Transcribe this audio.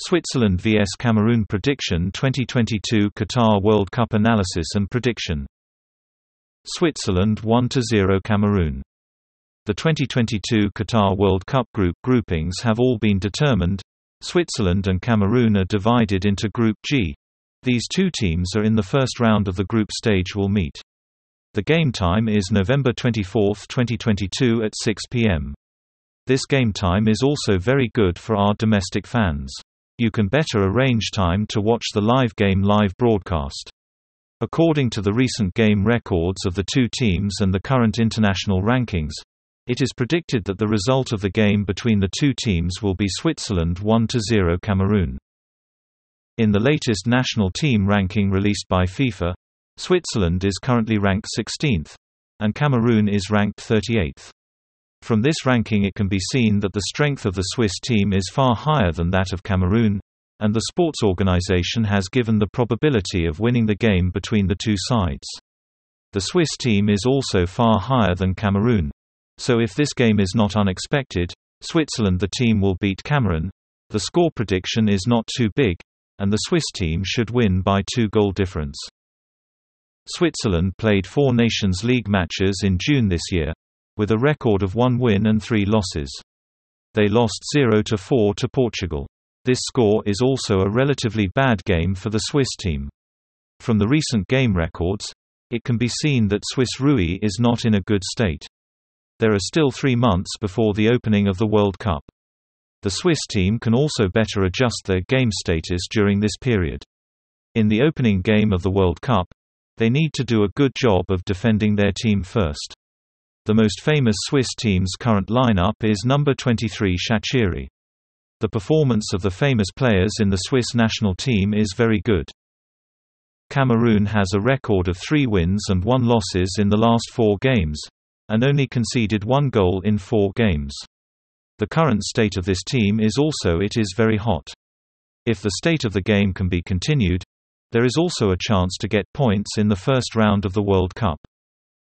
Switzerland vs Cameroon prediction 2022 Qatar World Cup analysis and prediction. Switzerland 1-0 Cameroon. The 2022 Qatar World Cup groupings have all been determined. Switzerland and Cameroon are divided into Group G. These two teams are in the first round of the group stage will meet. The game time is November 24, 2022 at 6 p.m. This game time is also very good for our domestic fans. You can better arrange time to watch the live game live broadcast. According to the recent game records of the two teams and the current international rankings, it is predicted that the result of the game between the two teams will be Switzerland 1-0 Cameroon. In the latest national team ranking released by FIFA, Switzerland is currently ranked 16th, and Cameroon is ranked 38th. From this ranking it can be seen that the strength of the Swiss team is far higher than that of Cameroon, and the sports organization has given the probability of winning the game between the two sides. The Swiss team is also far higher than Cameroon. So if this game is not unexpected, Switzerland the team will beat Cameroon. The score prediction is not too big, and the Swiss team should win by 2-goal difference. Switzerland played 4 Nations League matches in June this year, with a record of 1 win and 3 losses. They lost 0-4 to Portugal. This score is also a relatively bad game for the Swiss team. From the recent game records, it can be seen that Swiss Rui is not in a good state. There are still 3 months before the opening of the World Cup. The Swiss team can also better adjust their game status during this period. In the opening game of the World Cup, they need to do a good job of defending their team first. The most famous Swiss team's current lineup is number 23 Shaqiri. The performance of the famous players in the Swiss national team is very good. Cameroon has a record of 3 wins and 1 losses in the last 4 games, and only conceded 1 goal in 4 games. The current state of this team is also it is very hot. If the state of the game can be continued, there is also a chance to get points in the first round of the World Cup.